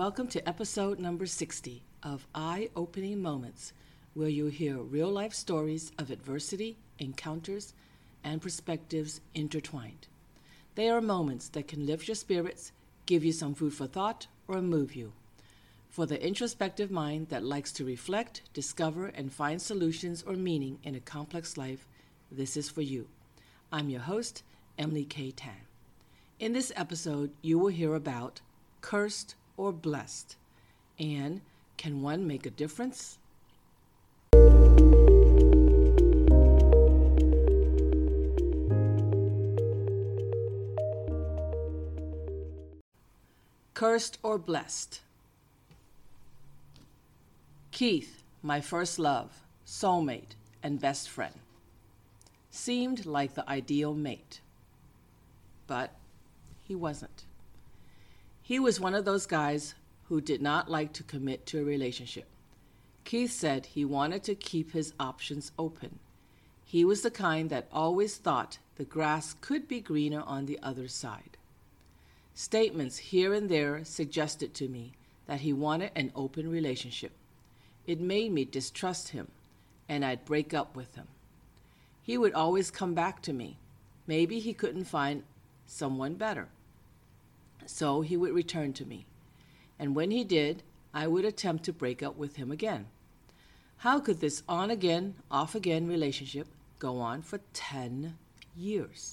Welcome to episode number 60 of Eye-Opening Moments, where you'll hear real-life stories of adversity, encounters, and perspectives intertwined. They are moments that can lift your spirits, give you some food for thought, or move you. For the introspective mind that likes to reflect, discover, and find solutions or meaning in a complex life, this is for you. I'm your host, Emily K. Tan. In this episode, you will hear about cursed or blessed, and can one make a difference? Cursed or blessed. Keith, my first love, soulmate, and best friend, seemed like the ideal mate, but he wasn't. He was one of those guys who did not like to commit to a relationship. Keith said he wanted to keep his options open. He was the kind that always thought the grass could be greener on the other side. Statements here and there suggested to me that he wanted an open relationship. It made me distrust him, and I'd break up with him. He would always come back to me. Maybe he couldn't find someone better. So he would return to me, and when he did, I would attempt to break up with him again. How could this on-again, off-again relationship go on for 10 years?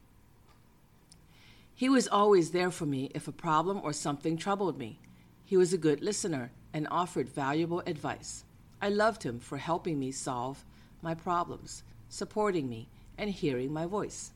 He was always there for me if a problem or something troubled me. He was a good listener and offered valuable advice. I loved him for helping me solve my problems, supporting me, and hearing my voice.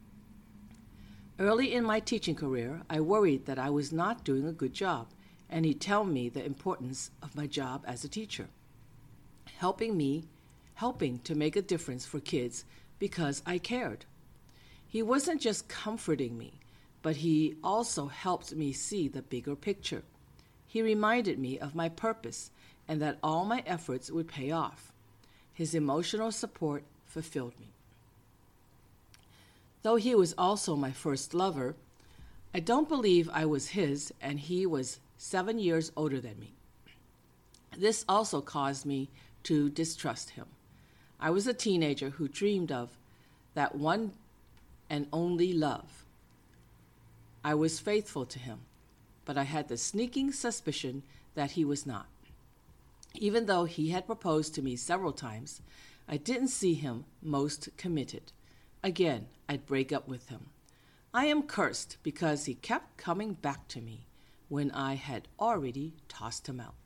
Early in my teaching career, I worried that I was not doing a good job, and he'd tell me the importance of my job as a teacher, helping to make a difference for kids because I cared. He wasn't just comforting me, but he also helped me see the bigger picture. He reminded me of my purpose and that all my efforts would pay off. His emotional support fulfilled me. Though he was also my first lover, I don't believe I was his, and he was 7 years older than me. This also caused me to distrust him. I was a teenager who dreamed of that one and only love. I was faithful to him, but I had the sneaking suspicion that he was not. Even though he had proposed to me several times, I didn't see him most committed. Again, I'd break up with him. I am cursed because he kept coming back to me when I had already tossed him out.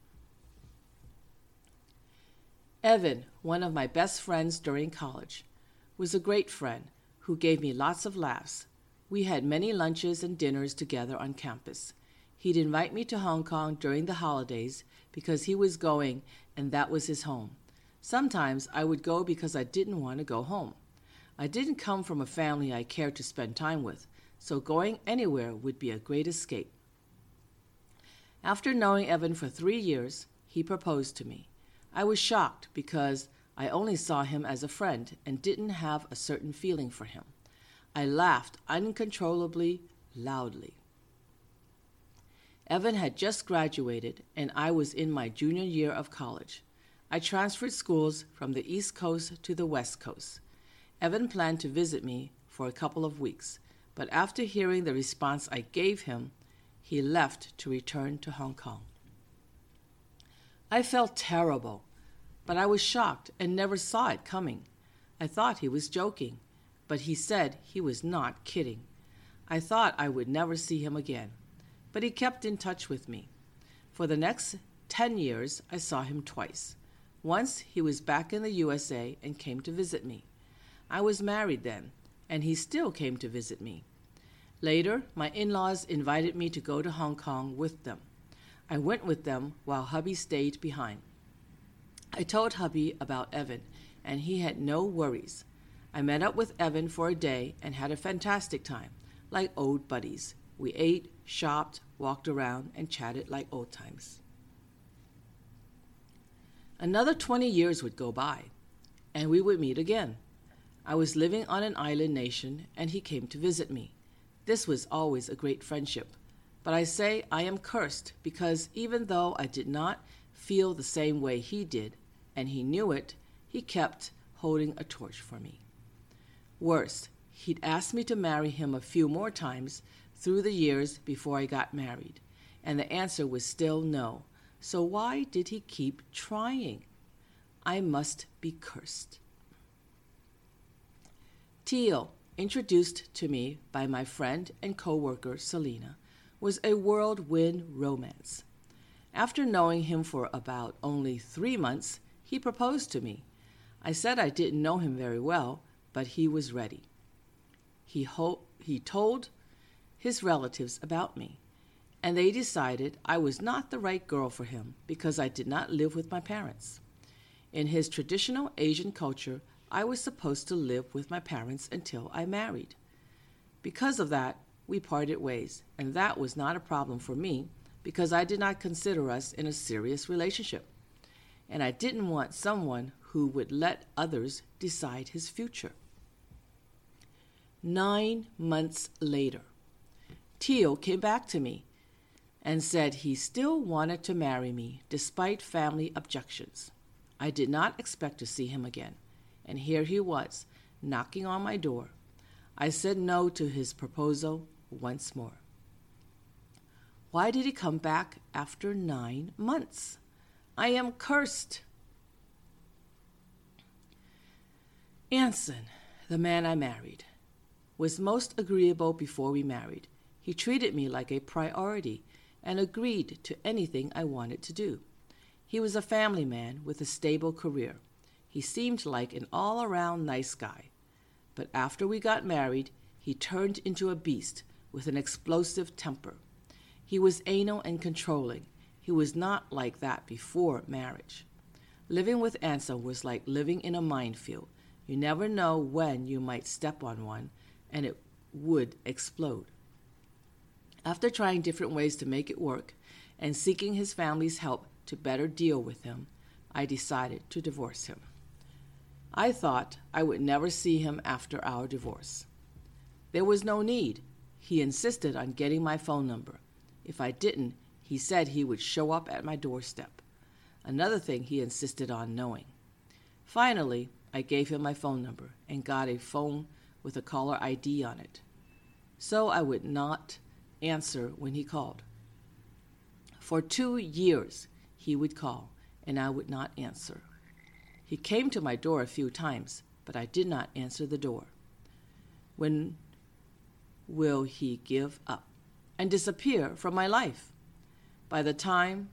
Evan, one of my best friends during college, was a great friend who gave me lots of laughs. We had many lunches and dinners together on campus. He'd invite me to Hong Kong during the holidays because he was going and that was his home. Sometimes I would go because I didn't want to go home. I didn't come from a family I cared to spend time with, so going anywhere would be a great escape. After knowing Evan for 3 years, he proposed to me. I was shocked because I only saw him as a friend and didn't have a certain feeling for him. I laughed uncontrollably, loudly. Evan had just graduated, and I was in my junior year of college. I transferred schools from the East Coast to the West Coast. Evan planned to visit me for a couple of weeks, but after hearing the response I gave him, he left to return to Hong Kong. I felt terrible, but I was shocked and never saw it coming. I thought he was joking, but he said he was not kidding. I thought I would never see him again, but he kept in touch with me. For the next 10 years, I saw him twice. Once he was back in the USA and came to visit me. I was married then, and he still came to visit me. Later, my in-laws invited me to go to Hong Kong with them. I went with them while hubby stayed behind. I told hubby about Evan, and he had no worries. I met up with Evan for a day and had a fantastic time, like old buddies. We ate, shopped, walked around, and chatted like old times. Another 20 years would go by, and we would meet again. I was living on an island nation, and he came to visit me. This was always a great friendship, But I say I am cursed because even though I did not feel the same way he did, and he knew it, he kept holding a torch for me. Worse, he'd asked me to marry him a few more times through the years before I got married, and the answer was still no. So why did he keep trying? I must be cursed. Teal, introduced to me by my friend and co-worker Selena, was a whirlwind romance. After knowing him for about only 3 months, he proposed to me. I said I didn't know him very well, but he was ready. He told his relatives about me, and they decided I was not the right girl for him because I did not live with my parents. In his traditional Asian culture, I was supposed to live with my parents until I married. Because of that, we parted ways, and that was not a problem for me because I did not consider us in a serious relationship, and I didn't want someone who would let others decide his future. 9 months later, Teal came back to me and said he still wanted to marry me despite family objections. I did not expect to see him again, and here he was, knocking on my door. I said no to his proposal once more. Why did he come back after 9 months? I am cursed. Anson, the man I married, was most agreeable before we married. He treated me like a priority and agreed to anything I wanted to do. He was a family man with a stable career. He seemed like an all-around nice guy. But after we got married, he turned into a beast with an explosive temper. He was anal and controlling. He was not like that before marriage. Living with Anson was like living in a minefield. You never know when you might step on one, and it would explode. After trying different ways to make it work and seeking his family's help to better deal with him, I decided to divorce him. I thought I would never see him after our divorce. There was no need. He insisted on getting my phone number. If I didn't, he said he would show up at my doorstep. Another thing he insisted on knowing. Finally, I gave him my phone number and got a phone with a caller ID on it, so I would not answer when he called. For 2 years, he would call, and I would not answer. He came to my door a few times, but I did not answer the door. When will he give up and disappear from my life? By this time,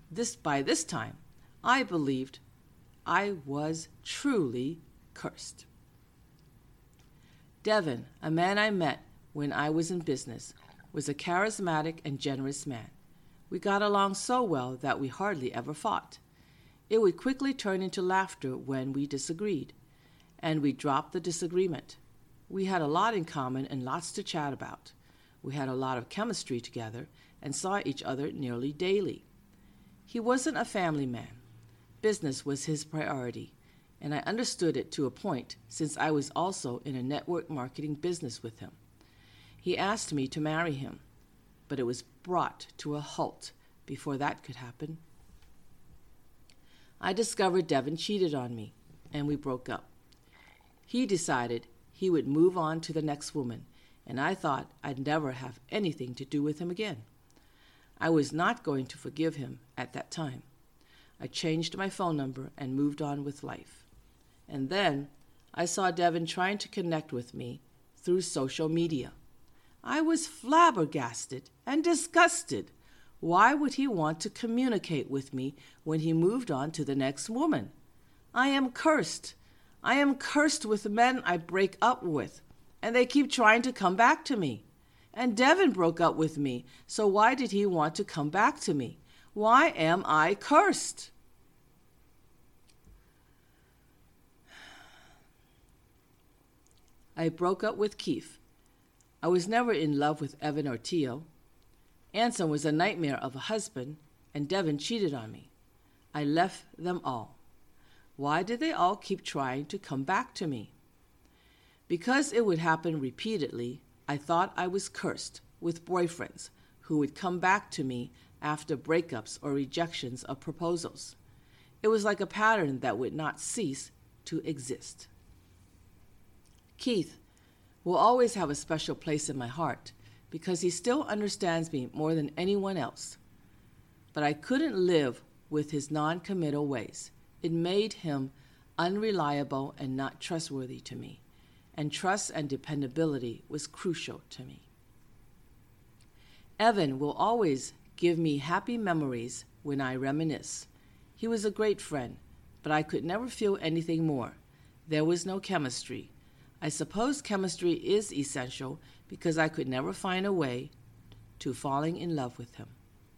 I believed I was truly cursed. Devin, a man I met when I was in business, was a charismatic and generous man. We got along so well that we hardly ever fought. It would quickly turn into laughter when we disagreed, and we dropped the disagreement. We had a lot in common and lots to chat about. We had a lot of chemistry together and saw each other nearly daily. He wasn't a family man. Business was his priority, and I understood it to a point since I was also in a network marketing business with him. He asked me to marry him, but it was brought to a halt before that could happen. I discovered Devin cheated on me, and we broke up. He decided he would move on to the next woman, and I thought I'd never have anything to do with him again. I was not going to forgive him at that time. I changed my phone number and moved on with life. And then I saw Devin trying to connect with me through social media. I was flabbergasted and disgusted. Why would he want to communicate with me when he moved on to the next woman? I am cursed. I am cursed with men I break up with, and they keep trying to come back to me. And Devin broke up with me, so why did he want to come back to me? Why am I cursed? I broke up with Keith. I was never in love with Evan or Teal. Anson was a nightmare of a husband, and Devin cheated on me. I left them all. Why did they all keep trying to come back to me? Because it would happen repeatedly, I thought I was cursed with boyfriends who would come back to me after breakups or rejections of proposals. It was like a pattern that would not cease to exist. Keith will always have a special place in my heart because he still understands me more than anyone else. But I couldn't live with his non-committal ways. It made him unreliable and not trustworthy to me, and trust and dependability was crucial to me. Evan will always give me happy memories when I reminisce. He was a great friend, but I could never feel anything more. There was no chemistry. I suppose chemistry is essential because I could never find a way to falling in love with him.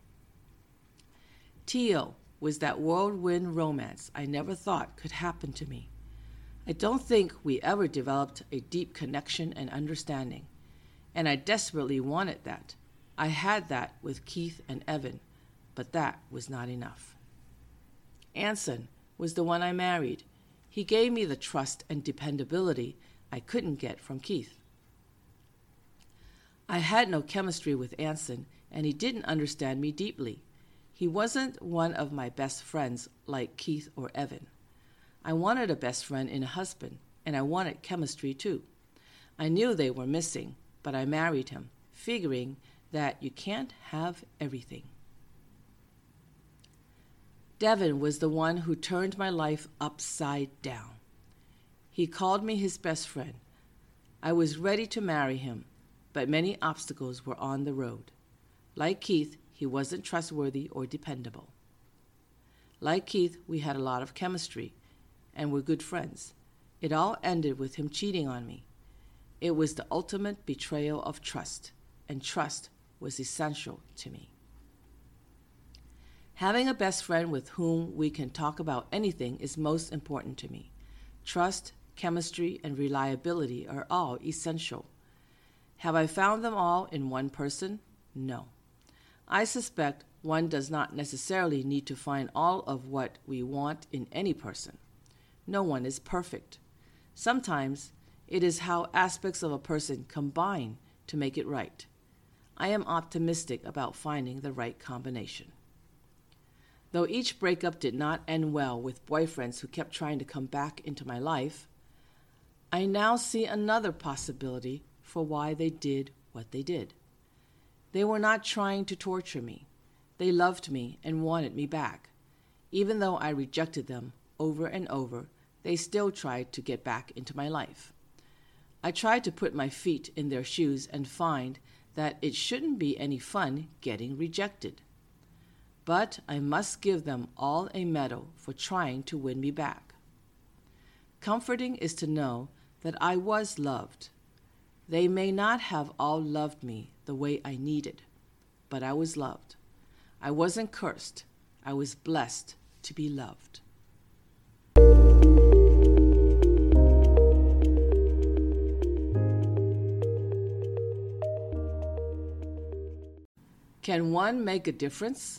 Tio was that whirlwind romance I never thought could happen to me. I don't think we ever developed a deep connection and understanding, and I desperately wanted that. I had that with Keith and Evan, but that was not enough. Anson was the one I married. He gave me the trust and dependability I couldn't get from Keith. I had no chemistry with Anson, and he didn't understand me deeply. He wasn't one of my best friends like Keith or Evan. I wanted a best friend in a husband, and I wanted chemistry too. I knew they were missing, but I married him, figuring that you can't have everything. Devin was the one who turned my life upside down. He called me his best friend. I was ready to marry him, but many obstacles were on the road. Like Keith, he wasn't trustworthy or dependable. Like Keith, we had a lot of chemistry and were good friends. It all ended with him cheating on me. It was the ultimate betrayal of trust, and trust was essential to me. Having a best friend with whom we can talk about anything is most important to me. Trust, chemistry, and reliability are all essential. Have I found them all in one person? No. I suspect one does not necessarily need to find all of what we want in any person. No one is perfect. Sometimes it is how aspects of a person combine to make it right. I am optimistic about finding the right combination. Though each breakup did not end well with boyfriends who kept trying to come back into my life, I now see another possibility for why they did what they did. They were not trying to torture me. They loved me and wanted me back. Even though I rejected them over and over, they still tried to get back into my life. I tried to put my feet in their shoes and find that it shouldn't be any fun getting rejected. But I must give them all a medal for trying to win me back. Comforting is to know that I was loved. They may not have all loved me the way I needed, but I was loved. I wasn't cursed. I was blessed to be loved. Can one make a difference?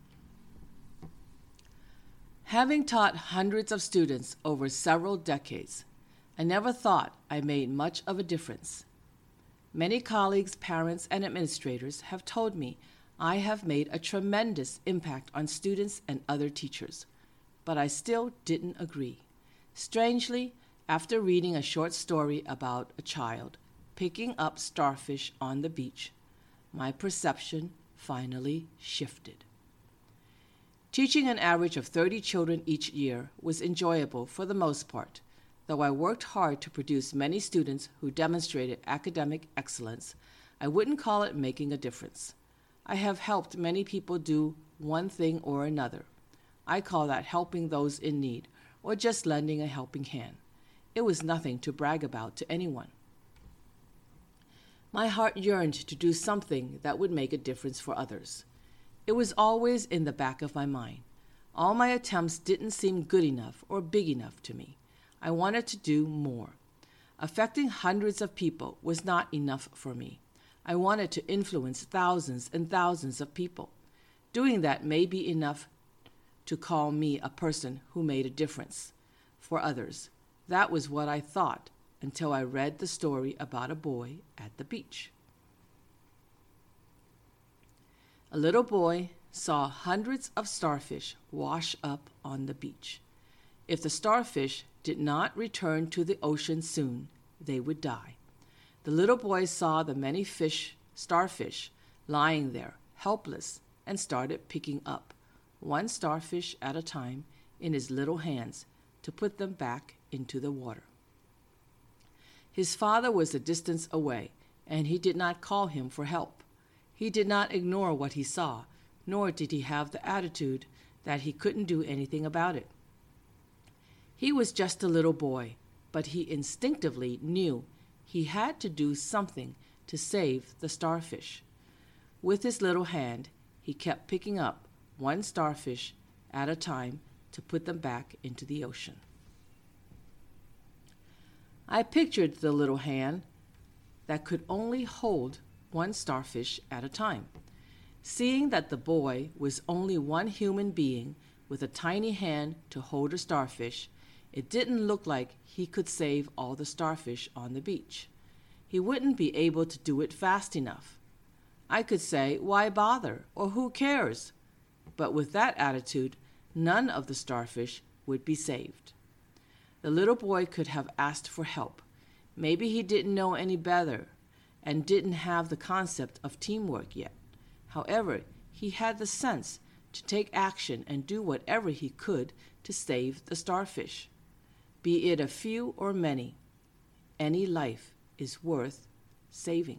Having taught hundreds of students over several decades, I never thought I made much of a difference. Many colleagues, parents, and administrators have told me I have made a tremendous impact on students and other teachers, but I still didn't agree. Strangely, after reading a short story about a child picking up starfish on the beach, my perception finally shifted. Teaching an average of 30 children each year was enjoyable for the most part, though I worked hard to produce many students who demonstrated academic excellence. I wouldn't call it making a difference. I have helped many people do one thing or another. I call that helping those in need, or just lending a helping hand. It was nothing to brag about to anyone. My heart yearned to do something that would make a difference for others. It was always in the back of my mind. All my attempts didn't seem good enough or big enough to me. I wanted to do more. Affecting hundreds of people was not enough for me. I wanted to influence thousands and thousands of people. Doing that may be enough to call me a person who made a difference for others. That was what I thought until I read the story about a boy at the beach. A little boy saw hundreds of starfish wash up on the beach. If the starfish did not return to the ocean soon, they would die. The little boy saw the many starfish lying there, helpless, and started picking up one starfish at a time in his little hands to put them back into the water. His father was a distance away, and he did not call him for help. He did not ignore what he saw, nor did he have the attitude that he couldn't do anything about it. He was just a little boy, but he instinctively knew he had to do something to save the starfish. With his little hand, he kept picking up one starfish at a time to put them back into the ocean. I pictured the little hand that could only hold one starfish at a time. Seeing that the boy was only one human being with a tiny hand to hold a starfish, it didn't look like he could save all the starfish on the beach. He wouldn't be able to do it fast enough. I could say, "Why bother?" or "Who cares?" But with that attitude, none of the starfish would be saved. The little boy could have asked for help. Maybe he didn't know any better and didn't have the concept of teamwork yet. However, he had the sense to take action and do whatever he could to save the starfish. Be it a few or many, any life is worth saving.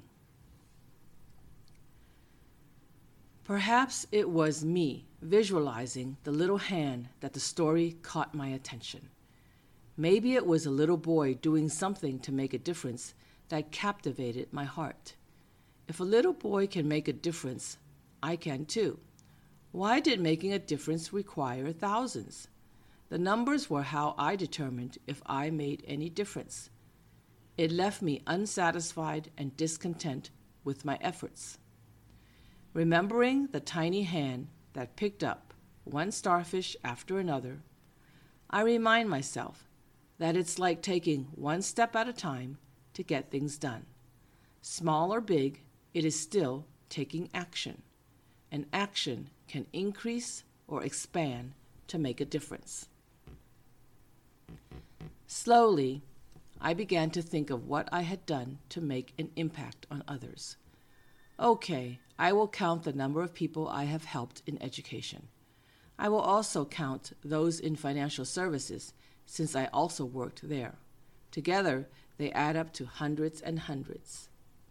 Perhaps it was me visualizing the little hand that the story caught my attention. Maybe it was a little boy doing something to make a difference that captivated my heart. If a little boy can make a difference, I can too. Why did making a difference require thousands? The numbers were how I determined if I made any difference. It left me unsatisfied and discontent with my efforts. Remembering the tiny hand that picked up one starfish after another, I remind myself that it's like taking one step at a time to get things done. Small or big, it is still taking action, and action can increase or expand to make a difference. Slowly, I began to think of what I had done to make an impact on others. Okay, I will count the number of people I have helped in education. I will also count those in financial services, since I also worked there. Together, they add up to hundreds and hundreds.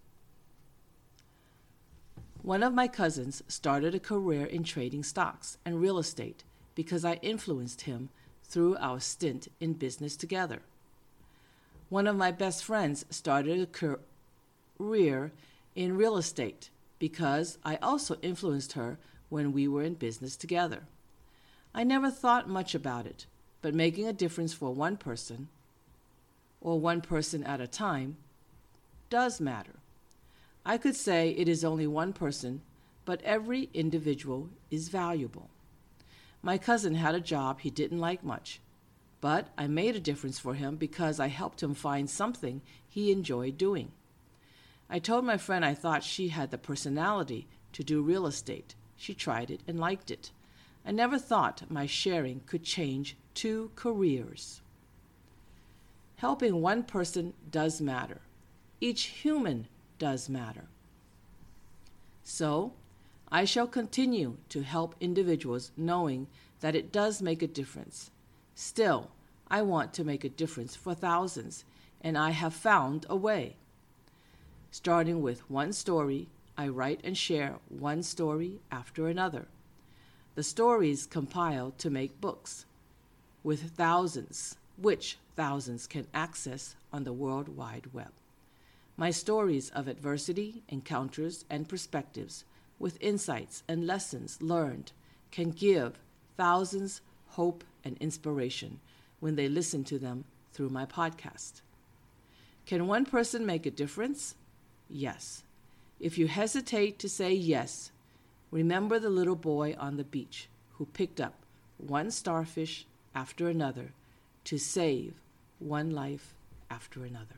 One of my cousins started a career in trading stocks and real estate because I influenced him through our stint in business together. One of my best friends started a career in real estate because I also influenced her when we were in business together. I never thought much about it, but making a difference for one person, or one person at a time, does matter. I could say it is only one person, but every individual is valuable. My cousin had a job he didn't like much, but I made a difference for him because I helped him find something he enjoyed doing. I told my friend I thought she had the personality to do real estate. She tried it and liked it. I never thought my sharing could change 2 careers. Helping one person does matter. Each human does matter. So, I shall continue to help individuals knowing that it does make a difference. Still, I want to make a difference for thousands, and I have found a way. Starting with one story, I write and share one story after another. The stories compile to make books, with thousands, which thousands can access on the World Wide Web. My stories of adversity, encounters, and perspectives, with insights and lessons learned, can give thousands hope and inspiration when they listen to them through my podcast. Can one person make a difference? Yes. If you hesitate to say yes, remember the little boy on the beach who picked up one starfish after another to save one life after another.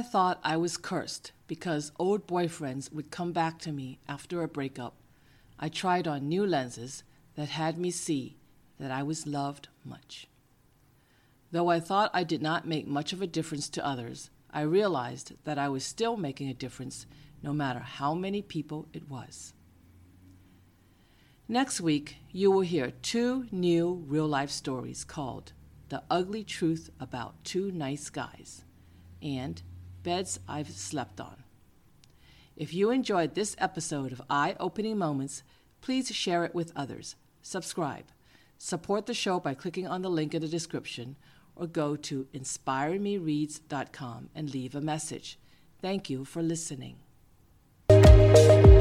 I thought I was cursed because old boyfriends would come back to me after a breakup, I tried on new lenses that had me see that I was loved much. Though I thought I did not make much of a difference to others, I realized that I was still making a difference no matter how many people it was. Next week, you will hear 2 new real-life stories called The Ugly Truth About 2 Nice Guys and Beds I've Slept On. If you enjoyed this episode of Eye-Opening Moments, please share it with others. Subscribe. Support the show by clicking on the link in the description or go to inspiremereads.com and leave a message. Thank you for listening.